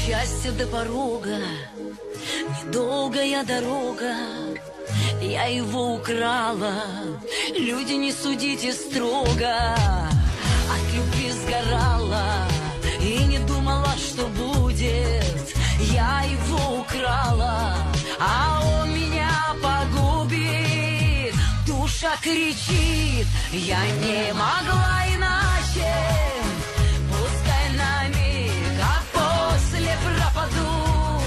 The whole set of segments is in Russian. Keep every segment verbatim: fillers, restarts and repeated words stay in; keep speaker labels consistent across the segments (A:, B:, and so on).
A: счастья до порога, недолгая дорога. Я его украла, люди, не судите строго. От любви сгорала и не думала, что будет. Я его украла, а он меня погубит. Душа кричит, я не могла иначе. Пускай на миг, а после пропаду.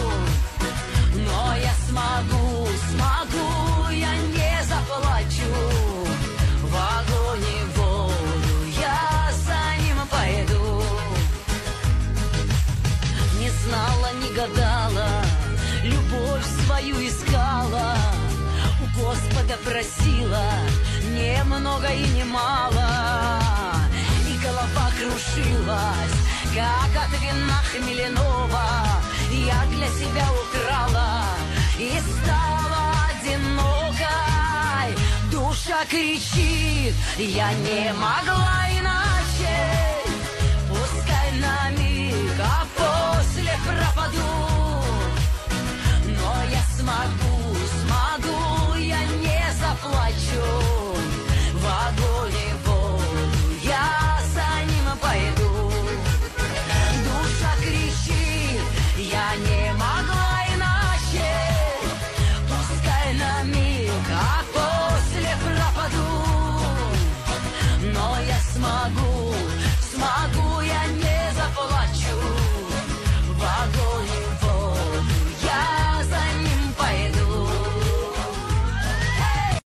A: Но я смогу, смогу, я не заплачу. В огонь и воду я за ним пойду. Не знала, не гадала, любовь свою искала. У Господа просила немного и немало. И голова кружилась, как от вина хмеляного. Я для себя украла и стала одинокой. Душа кричит, я не могла